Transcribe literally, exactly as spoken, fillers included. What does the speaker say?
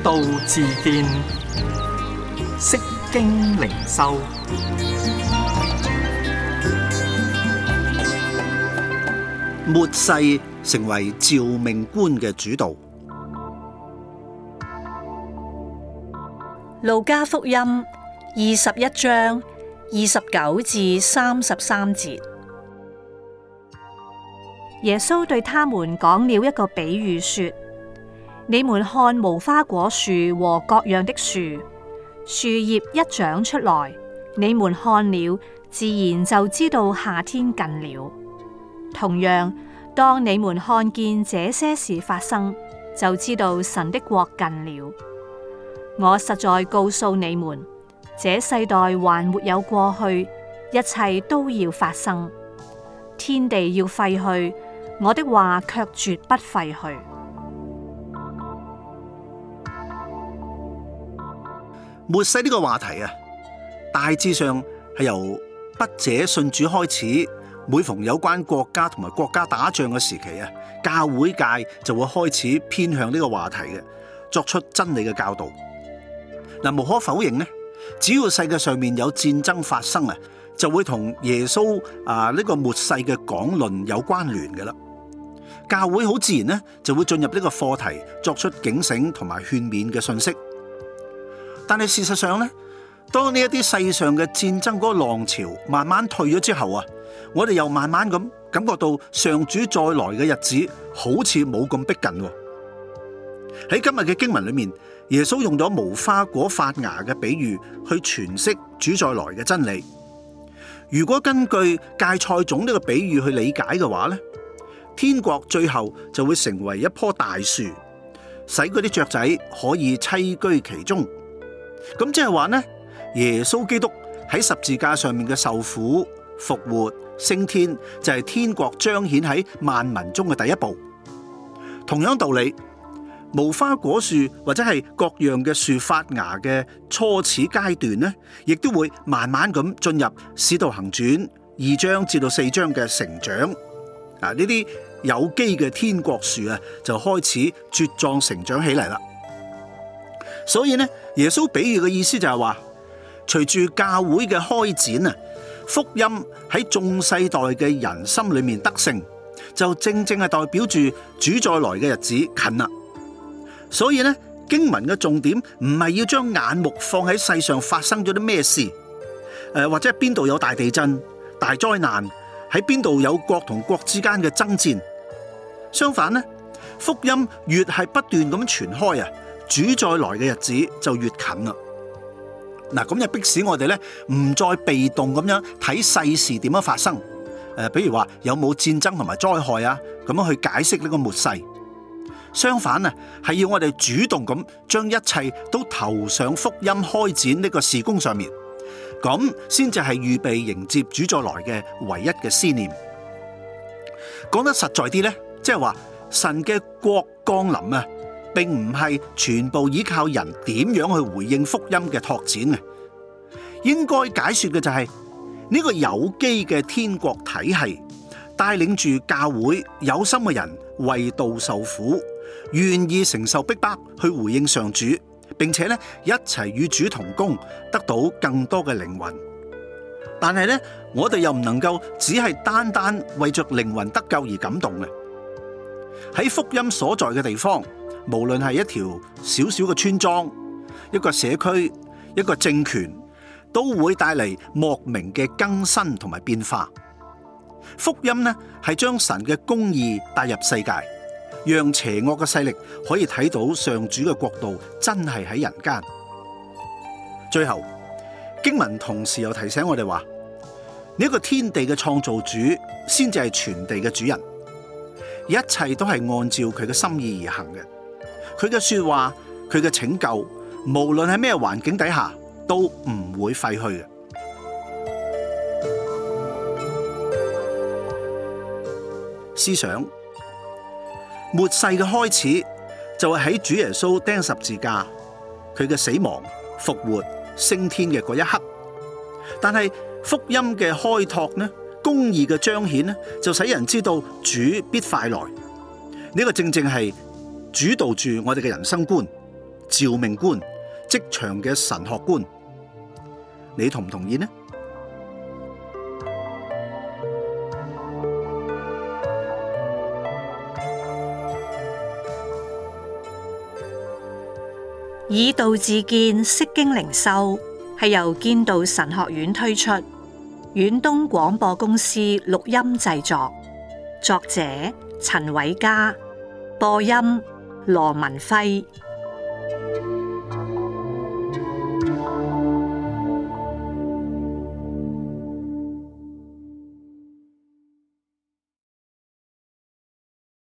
道自見，釋經靈修。 末世成為召命官嘅主導。 路加福音二十一章二十九至三十三節，耶穌對他們講了一個比喻說：你們看無花果樹和各樣的樹，樹葉一長出來，你們看了，自然就知道夏天近了。同樣，當你們看見這些事發生，就知道神的國近了。我實在告訴你們，這世代還沒有過去，一切都要發生。天地要廢去，我的話卻絕不廢去。 末世呢個話題啊，大致上係由筆者信主開始，每逢有關國家同埋國家打仗嘅時期啊，教會界就會開始偏向呢個話題嘅，作出真理嘅教導。嗱，無可否認呢，只要世界上面有戰爭發生啊，就會同耶穌啊呢個末世嘅講論有關聯嘅啦。教會好自然呢就會進入呢個課題，作出警醒同埋勸勉嘅信息。但係事實上呢，當呢一啲世上嘅戰爭嗰個浪潮慢慢退咗之後啊，我哋又慢慢咁感覺到上主再來嘅日子好似冇咁逼近。喺今日嘅經文裏面，耶穌用咗無花果發芽嘅比喻去詮釋主再來嘅真理。如果根據芥菜種呢個比喻去理解嘅話呢，天國最後就會成為一棵大樹，使嗰啲雀仔可以棲居其中。咁即係話呢，耶穌基督喺十字架上面嘅受苦、復活、升天，就係天國彰顯喺萬民中嘅第一步。同樣道理，無花果樹或者係各樣嘅樹發芽嘅初始階段呢，亦都會慢慢咁進入使徒行傳二章至到四章嘅成長。啊，呢啲有機嘅天國樹啊，就開始茁壯成長起嚟啦。所以呢，耶穌比喻嘅意思就係話，隨住教會嘅開展啊，福音喺眾世代嘅人心裏面得勝，就正正係代表住主再來嘅日子近啦。所以呢，經文嘅重點唔係要將眼目放喺世上發生咗啲咩事，誒或者係邊度有大地震、大災難，喺邊度有國同國之間嘅爭戰。相反呢，福音越係不斷咁傳開啊，主再來嘅日子就越近啦。嗱，咁就迫使我哋咧唔再被動咁樣睇世事點樣發生，誒，比如話有冇戰爭同埋災害啊，咁樣去解釋呢個末世。相反啊，係要我哋主動咁將一切都投上福音開展呢個事工上面，咁先至係預備迎接主再來嘅唯一嘅思念。講得實在啲咧，即係話神嘅國降臨啊，並唔係全部依靠人點樣去回應福音嘅拓展嘅，應該解說嘅就係呢個有機嘅天國體系，帶領住教會有心嘅人為道受苦，願意承受逼迫去回應上主，並且咧一齊與主同工，得到更多嘅靈魂。但係咧，我哋又唔能夠只係單單為着靈魂得救而感動嘅。喺福音所在嘅地方，無論係一條小小嘅村莊、一個社區、一個政權，都會帶嚟莫名嘅更新同埋變化。福音呢係將神嘅公義帶入世界，讓邪惡嘅勢力可以睇到上主嘅國度真係喺人間。最後，經文同時又提醒我哋話，呢個天地嘅創造主先至係全地嘅主人，一切都係按照佢嘅心意而行嘅。佢嘅說話，佢嘅拯救，無論喺咩環境底下，都唔會廢去嘅。思想末世嘅開始，就係喺主耶穌釘十字架，佢嘅死亡、復活、升天嘅嗰一刻。但係福音嘅開拓呢，公義嘅彰顯呢，就使人知道主必快來。呢個正正係主導住我哋嘅人生觀， 召命官，職場嘅神學官。你同唔同意呢？ 以道自見，釋經靈修係由建道神學院推出，遠東廣播公司錄音製作，作者陳偉嘉，播音羅文輝。